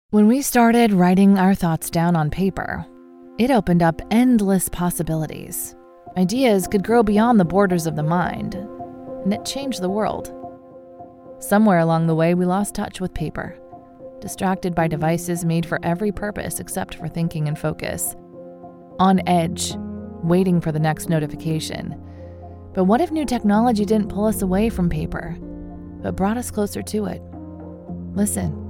When we started writing our thoughts down on paper, it opened up endless possibilities. Ideas could grow beyond the borders of the mind, and it changed the world. Somewhere along the way, we lost touch with paper, distracted by devices made for every purpose except for thinking and focus. On edge, waiting for the next notification. But what if new technology didn't pull us away from paper, but brought us closer to it? Listen.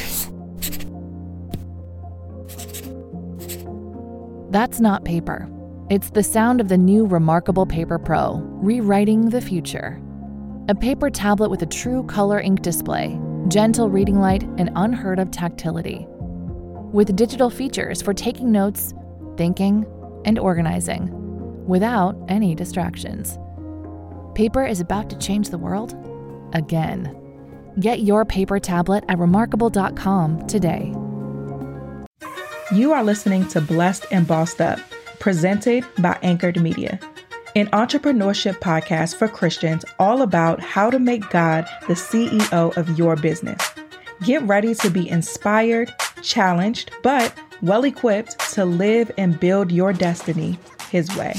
That's not paper. It's the sound of the new Remarkable Paper Pro, rewriting the future. A paper tablet with a true color ink display, gentle reading light, and unheard of tactility. With digital features for taking notes, thinking, and organizing, without any distractions. Paper is about to change the world again. Get your paper tablet at remarkable.com today. You are listening to Blessed and Bossed Up, presented by Anchored Media, an entrepreneurship podcast for Christians all about how to make God the CEO of your business. Get ready to be inspired, challenged, but well-equipped to live and build your destiny His way.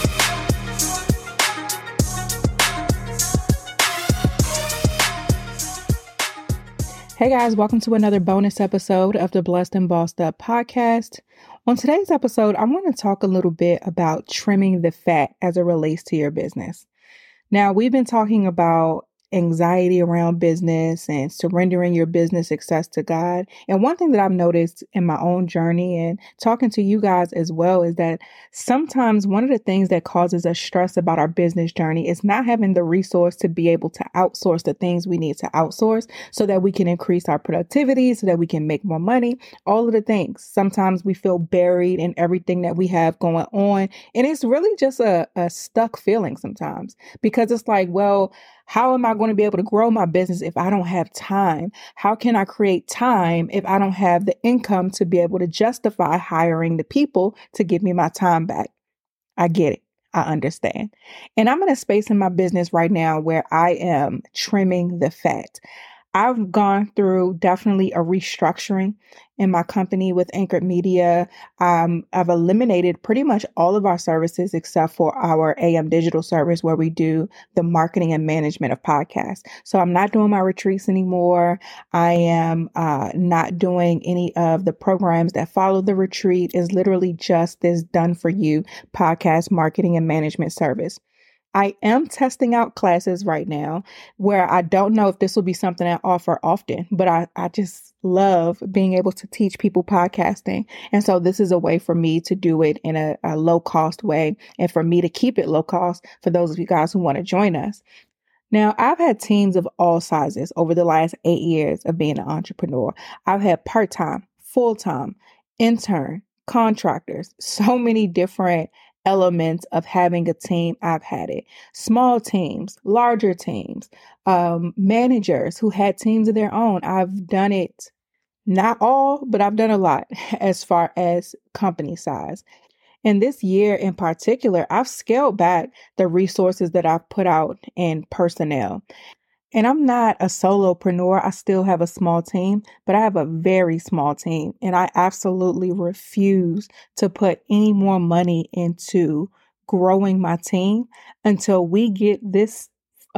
Hey guys, welcome to another bonus episode of the Blessed and Bossed Up podcast. On today's episode, I want to talk a little bit about trimming the fat as it relates to your business. Now, we've been talking about anxiety around business and surrendering your business success to God. And one thing that I've noticed in my own journey and talking to you guys as well is that sometimes one of the things that causes us stress about our business journey is not having the resource to be able to outsource the things we need to outsource so that we can increase our productivity, so that we can make more money, all of the things. Sometimes we feel buried in everything that we have going on. And it's really just a stuck feeling sometimes because it's like, well, how am I going to be able to grow my business if I don't have time? How can I create time if I don't have the income to be able to justify hiring the people to give me my time back? I get it. I understand. And I'm in a space in my business right now where I am trimming the fat. I've gone through definitely a restructuring in my company with Anchored Media. I've eliminated pretty much all of our services except for our AM digital service where we do the marketing and management of podcasts. So I'm not doing my retreats anymore. I am not doing any of the programs that follow the retreat. It's literally just this done for you podcast marketing and management service. I am testing out classes right now where I don't know if this will be something I offer often, but I just love being able to teach people podcasting. And so this is a way for me to do it in a low cost way and for me to keep it low cost for those of you guys who want to join us. Now, I've had teams of all sizes over the last 8 years of being an entrepreneur. I've had part-time, full-time, intern, contractors, so many different elements of having a team. I've had it. Small teams, larger teams, managers who had teams of their own. I've done it, not all, but I've done a lot as far as company size. And this year in particular, I've scaled back the resources that I've put out in personnel. And I'm not a solopreneur. I still have a small team, but I have a very small team. And I absolutely refuse to put any more money into growing my team until we get this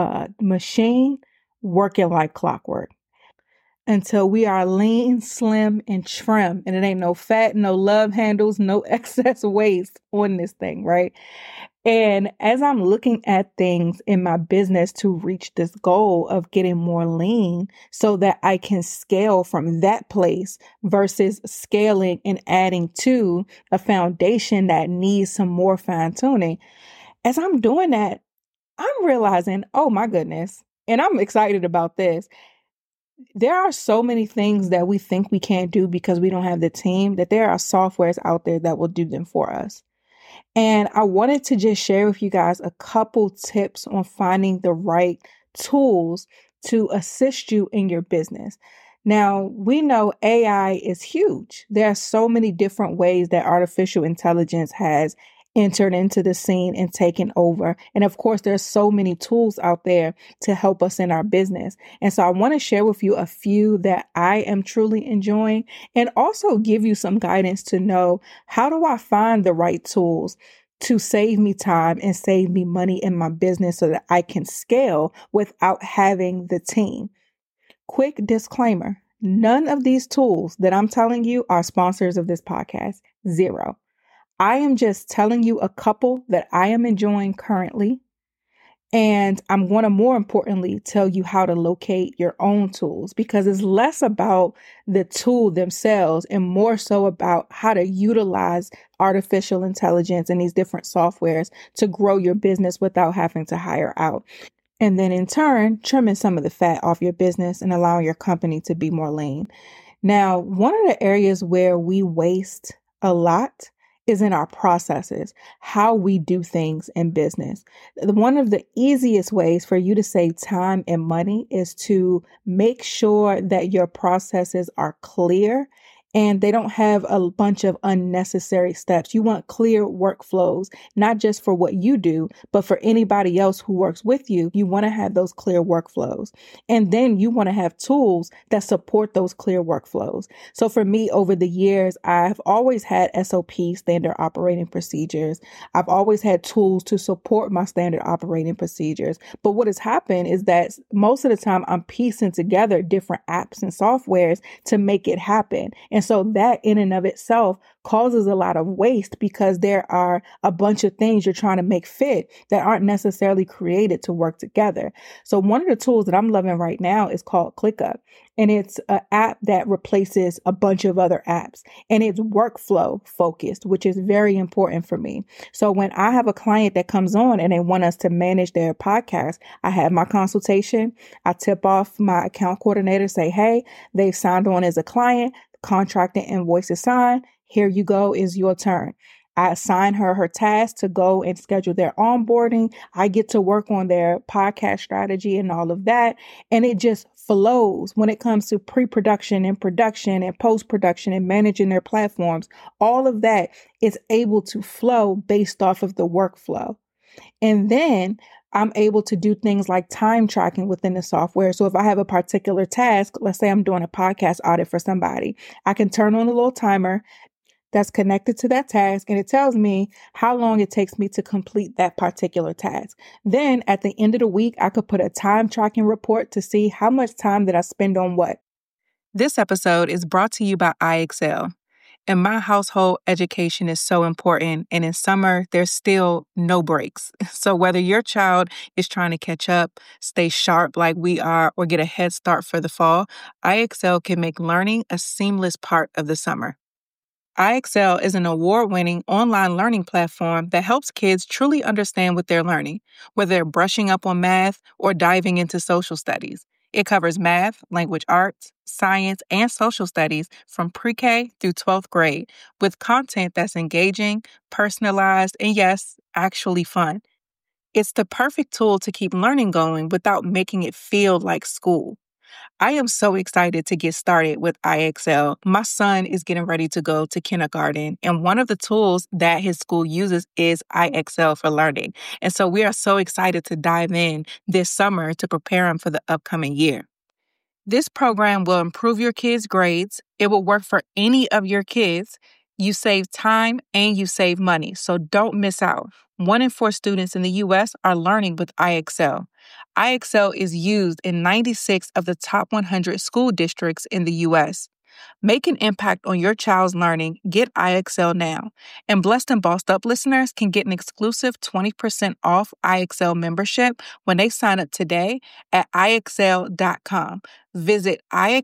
machine working like clockwork. Until we are lean, slim, and trim. And it ain't no fat, no love handles, no excess waste on this thing, right? And as I'm looking at things in my business to reach this goal of getting more lean so that I can scale from that place versus scaling and adding to a foundation that needs some more fine tuning. As I'm doing that, I'm realizing, oh my goodness, and I'm excited about this. There are so many things that we think we can't do because we don't have the team, that there are softwares out there that will do them for us. And I wanted to just share with you guys a couple tips on finding the right tools to assist you in your business. Now, we know AI is huge. There are so many different ways that artificial intelligence has entered into the scene and taken over. And of course, there's so many tools out there to help us in our business. And so I want to share with you a few that I am truly enjoying and also give you some guidance to know, how do I find the right tools to save me time and save me money in my business so that I can scale without having the team. Quick disclaimer. None of these tools that I'm telling you are sponsors of this podcast. Zero. I am just telling you a couple that I am enjoying currently. And I'm going to, more importantly, tell you how to locate your own tools, because it's less about the tool themselves and more so about how to utilize artificial intelligence and these different softwares to grow your business without having to hire out. And then in turn, trimming some of the fat off your business and allowing your company to be more lean. Now, one of the areas where we waste a lot is in our processes, how we do things in business. One of the easiest ways for you to save time and money is to make sure that your processes are clear and they don't have a bunch of unnecessary steps. You want clear workflows, not just for what you do, but for anybody else who works with you. You want to have those clear workflows. And then you want to have tools that support those clear workflows. So for me, over the years, I've always had SOP, standard operating procedures. I've always had tools to support my standard operating procedures. But what has happened is that most of the time I'm piecing together different apps and softwares to make it happen. And so that in and of itself causes a lot of waste, because there are a bunch of things you're trying to make fit that aren't necessarily created to work together. So one of the tools that I'm loving right now is called ClickUp. And it's an app that replaces a bunch of other apps. And it's workflow focused, which is very important for me. So when I have a client that comes on and they want us to manage their podcast, I have my consultation. I tip off my account coordinator, say, hey, they've signed on as a client. Contract and invoice is signed. Here you go, is your turn. I assign her task to go and schedule their onboarding. I get to work on their podcast strategy and all of that. And it just flows when it comes to pre-production and production and post-production and managing their platforms. All of that is able to flow based off of the workflow. And then I'm able to do things like time tracking within the software. So if I have a particular task, let's say I'm doing a podcast audit for somebody, I can turn on a little timer that's connected to that task, and it tells me how long it takes me to complete that particular task. Then at the end of the week, I could put a time tracking report to see how much time did I spend on what. This episode is brought to you by IXL. In my household, education is so important, and in summer, there's still no breaks. So whether your child is trying to catch up, stay sharp like we are, or get a head start for the fall, IXL can make learning a seamless part of the summer. IXL is an award-winning online learning platform that helps kids truly understand what they're learning, whether they're brushing up on math or diving into social studies. It covers math, language arts, science, and social studies from pre-K through 12th grade, with content that's engaging, personalized, and yes, actually fun. It's the perfect tool to keep learning going without making it feel like school. I am so excited to get started with IXL. My son is getting ready to go to kindergarten, and one of the tools that his school uses is IXL for Learning. And so we are so excited to dive in this summer to prepare him for the upcoming year. This program will improve your kids' grades. It will work for any of your kids. You save time and you save money, so don't miss out. 1 in 4 students in the U.S. are learning with IXL. IXL is used in 96 of the top 100 school districts in the U.S. Make an impact on your child's learning. Get IXL now. And Blessed and Bossed Up listeners can get an exclusive 20% off IXL membership when they sign up today at IXL.com. Visit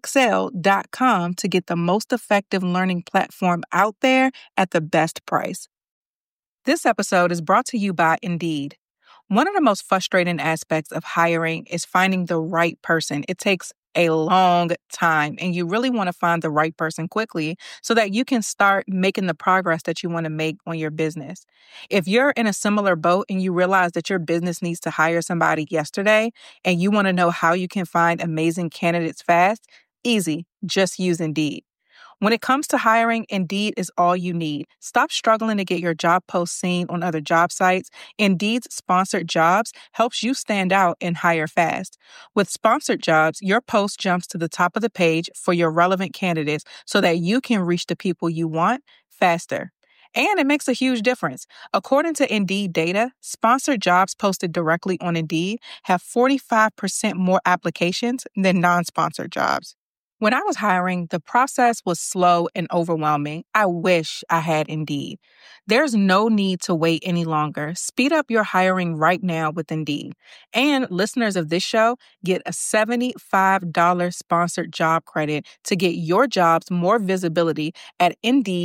IXL.com to get the most effective learning platform out there at the best price. This episode is brought to you by Indeed. One of the most frustrating aspects of hiring is finding the right person. It takes a long time, and you really want to find the right person quickly so that you can start making the progress that you want to make on your business. If you're in a similar boat and you realize that your business needs to hire somebody yesterday and you want to know how you can find amazing candidates fast, easy, just use Indeed. When it comes to hiring, Indeed is all you need. Stop struggling to get your job post seen on other job sites. Indeed's sponsored jobs helps you stand out and hire fast. With sponsored jobs, your post jumps to the top of the page for your relevant candidates so that you can reach the people you want faster. And it makes a huge difference. According to Indeed data, sponsored jobs posted directly on Indeed have 45% more applications than non-sponsored jobs. When I was hiring, the process was slow and overwhelming. I wish I had Indeed. There's no need to wait any longer. Speed up your hiring right now with Indeed. And listeners of this show get a $75 sponsored job credit to get your jobs more visibility at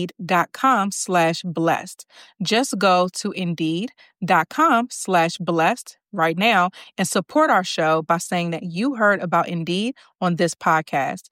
Indeed.com/blessed. Just go to Indeed.com/blessed right now and support our show by saying that you heard about Indeed on this podcast.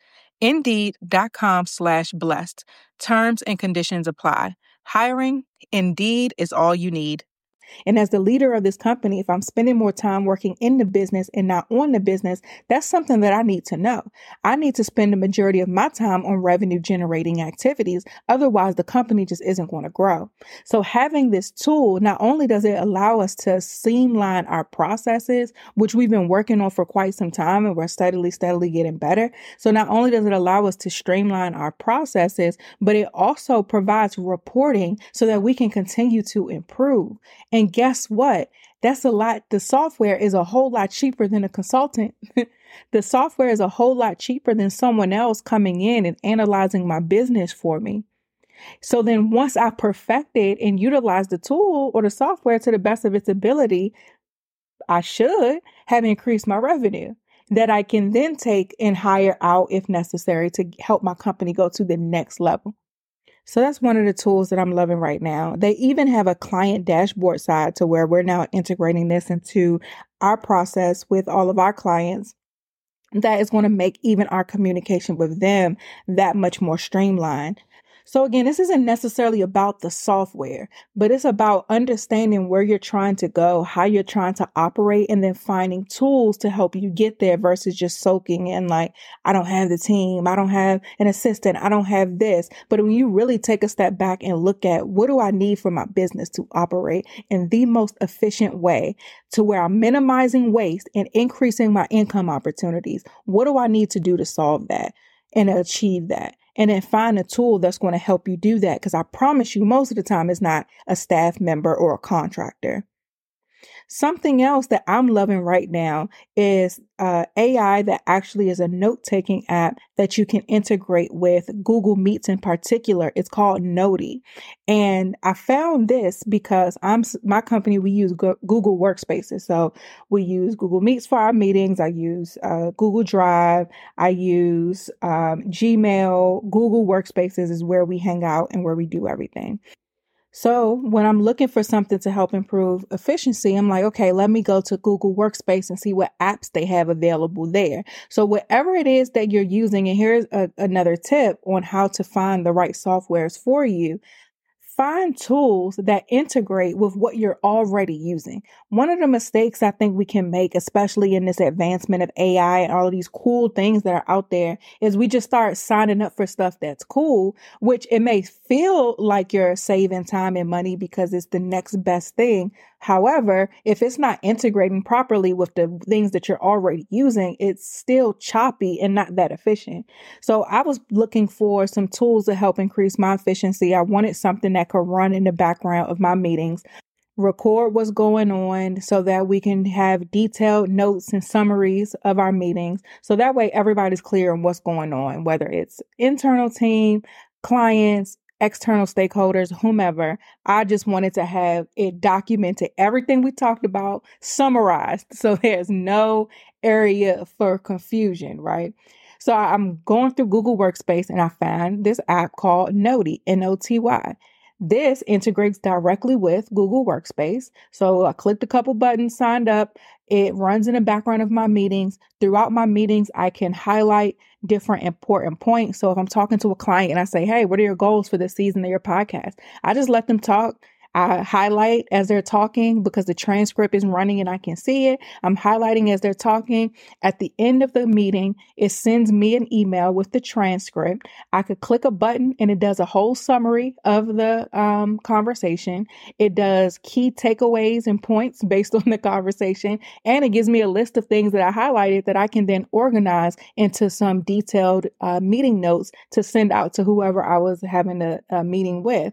Indeed.com/blessed. Terms and conditions apply. Hiring, Indeed is all you need. And as the leader of this company, if I'm spending more time working in the business and not on the business, that's something that I need to know. I need to spend the majority of my time on revenue generating activities. Otherwise, the company just isn't going to grow. So having this tool, not only does it allow us to streamline our processes, which we've been working on for quite some time and we're steadily getting better. So not only does it allow us to streamline our processes, but it also provides reporting so that we can continue to improve. And guess what? That's a lot. The software is a whole lot cheaper than a consultant. The software is a whole lot cheaper than someone else coming in and analyzing my business for me. So then once I perfected and utilized the tool or the software to the best of its ability, I should have increased my revenue that I can then take and hire out if necessary to help my company go to the next level. So that's one of the tools that I'm loving right now. They even have a client dashboard side to where we're now integrating this into our process with all of our clients. That is going to make even our communication with them that much more streamlined. So again, this isn't necessarily about the software, but it's about understanding where you're trying to go, how you're trying to operate, and then finding tools to help you get there versus just soaking in like, I don't have the team, I don't have an assistant, I don't have this. But when you really take a step back and look at what do I need for my business to operate in the most efficient way to where I'm minimizing waste and increasing my income opportunities, what do I need to do to solve that and achieve that? And then find a tool that's going to help you do that. Because I promise you, most of the time, it's not a staff member or a contractor. Something else that I'm loving right now is AI that actually is a note-taking app that you can integrate with Google Meets in particular. It's called Noti. And I found this because my company, we use Google Workspaces. So we use Google Meets for our meetings. I use Google Drive. I use Gmail. Google Workspaces is where we hang out and where we do everything. So when I'm looking for something to help improve efficiency, I'm like, okay, let me go to Google Workspace and see what apps they have available there. So whatever it is that you're using, and here's another tip on how to find the right softwares for you. Find tools that integrate with what you're already using. One of the mistakes I think we can make, especially in this advancement of AI and all of these cool things that are out there, is we just start signing up for stuff that's cool, which it may feel like you're saving time and money because it's the next best thing. However, if it's not integrating properly with the things that you're already using, it's still choppy and not that efficient. So I was looking for some tools to help increase my efficiency. I wanted something that could run in the background of my meetings, record what's going on so that we can have detailed notes and summaries of our meetings. So that way everybody's clear on what's going on, whether it's internal team, clients, external stakeholders, whomever. I just wanted to have it documented, everything we talked about, summarized, so there's no area for confusion, right? So I'm going through Google Workspace and I found this app called Noti, N-O-T-Y. This integrates directly with Google Workspace. So I clicked a couple buttons, signed up. It runs in the background of my meetings. Throughout my meetings, I can highlight different important points. So if I'm talking to a client and I say, hey, what are your goals for this season of your podcast? I just let them talk. I highlight as they're talking because the transcript is running and I can see it. I'm highlighting as they're talking. At the end of the meeting, it sends me an email with the transcript. I could click a button and it does a whole summary of the conversation. It does key takeaways and points based on the conversation. And it gives me a list of things that I highlighted that I can then organize into some detailed meeting notes to send out to whoever I was having a meeting with.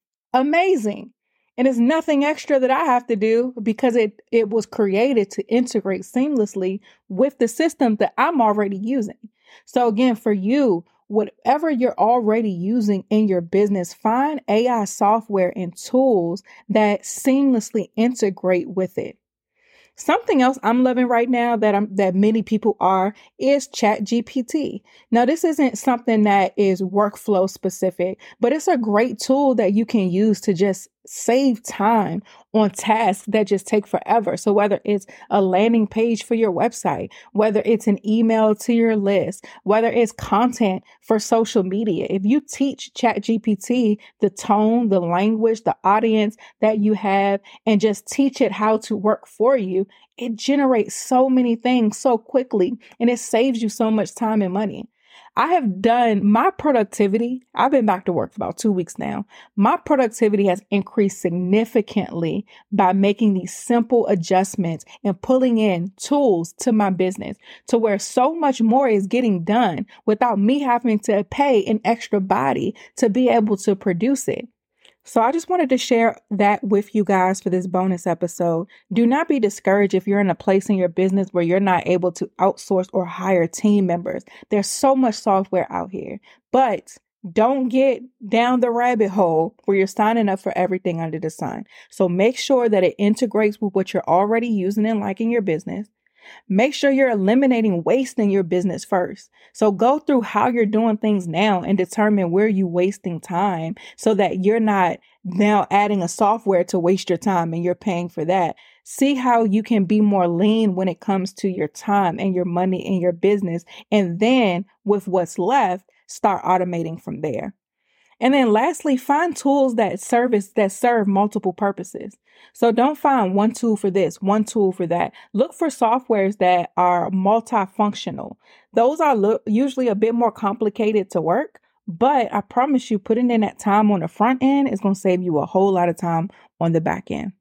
Amazing. And it's nothing extra that I have to do because it was created to integrate seamlessly with the system that I'm already using. So again, for you, whatever you're already using in your business, find AI software and tools that seamlessly integrate with it. Something else I'm loving right now that many people are is ChatGPT. Now, this isn't something that is workflow specific, but it's a great tool that you can use to just save time on tasks that just take forever. So whether it's a landing page for your website, whether it's an email to your list, whether it's content for social media, if you teach ChatGPT the tone, the language, the audience that you have, and just teach it how to work for you, it generates so many things so quickly and it saves you so much time and money. I have done my productivity. I've been back to work for about 2 weeks now. My productivity has increased significantly by making these simple adjustments and pulling in tools to my business to where so much more is getting done without me having to pay an extra body to be able to produce it. So I just wanted to share that with you guys for this bonus episode. Do not be discouraged if you're in a place in your business where you're not able to outsource or hire team members. There's so much software out here, but don't get down the rabbit hole where you're signing up for everything under the sun. So make sure that it integrates with what you're already using and liking your business. Make sure you're eliminating waste in your business first. So go through how you're doing things now and determine where you're wasting time so that you're not now adding a software to waste your time and you're paying for that. See how you can be more lean when it comes to your time and your money in your business. And then with what's left, start automating from there. And then lastly, find tools that serve multiple purposes. So don't find one tool for this, one tool for that. Look for softwares that are multifunctional. Those are usually a bit more complicated to work, but I promise you putting in that time on the front end is going to save you a whole lot of time on the back end.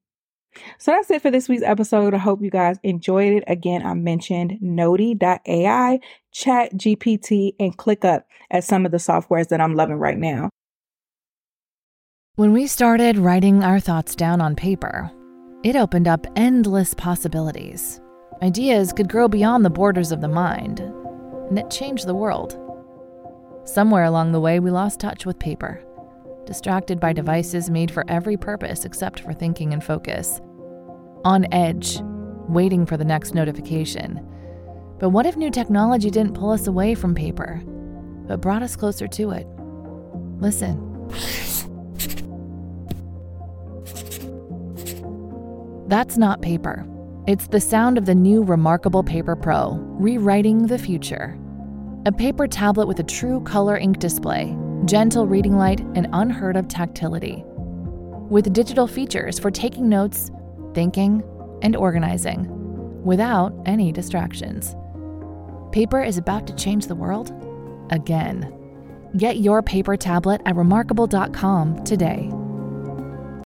So that's it for this week's episode. I hope you guys enjoyed it. Again, I mentioned Noti.ai, ChatGPT, and ClickUp as some of the softwares that I'm loving right now. When we started writing our thoughts down on paper, it opened up endless possibilities. Ideas could grow beyond the borders of the mind, and it changed the world. Somewhere along the way, we lost touch with paper, distracted by devices made for every purpose except for thinking and focus. On edge, waiting for the next notification. But what if new technology didn't pull us away from paper, but brought us closer to it? Listen. That's not paper. It's the sound of the new Remarkable Paper Pro, rewriting the future. A paper tablet with a true color ink display, gentle reading light, and unheard of tactility. With digital features for taking notes, thinking, and organizing, without any distractions. Paper is about to change the world again. Get your paper tablet at remarkable.com today.